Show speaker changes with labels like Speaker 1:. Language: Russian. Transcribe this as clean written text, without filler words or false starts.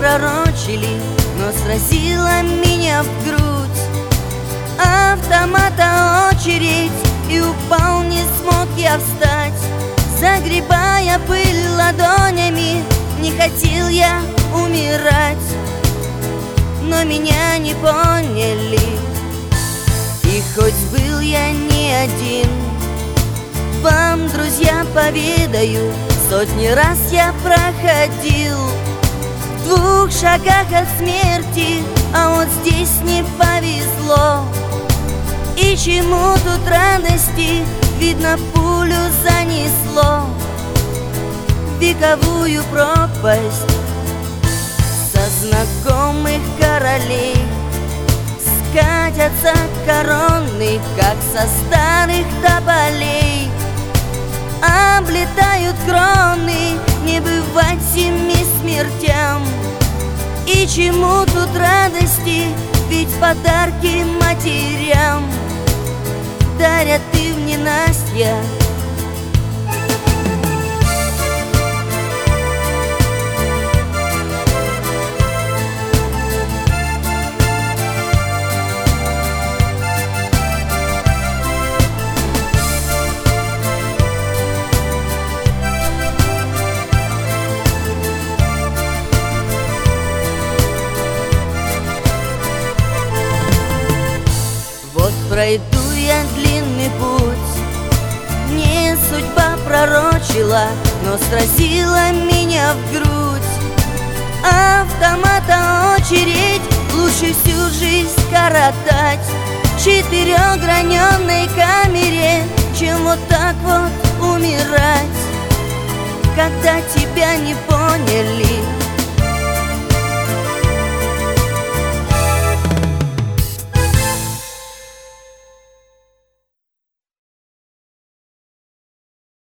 Speaker 1: пророчили, но сразила меня в грудь. Автомата очередь, и упал, не смог я встать. Загребая пыль ладонями, не хотел я умирать. Но меня не поняли, и хоть был я не один, вам, друзья, поведаю, сотни раз я проходил в 2 шагах от смерти, а вот здесь не повезло. И чему тут радости, видно, пулю занесло в вековую пропасть. Со знакомых королей скатятся короны, как со старых тополей. Облетают кроны, не бывать 7 смертям. И чему тут радости, ведь подарки матерям дарят и в ненастье. Пройду я длинный путь, мне судьба пророчила, но сразила меня в грудь. Автомата очередь, лучше всю жизнь скоротать в 4-граненной камере, чем вот так вот умирать. Когда тебя не поняли,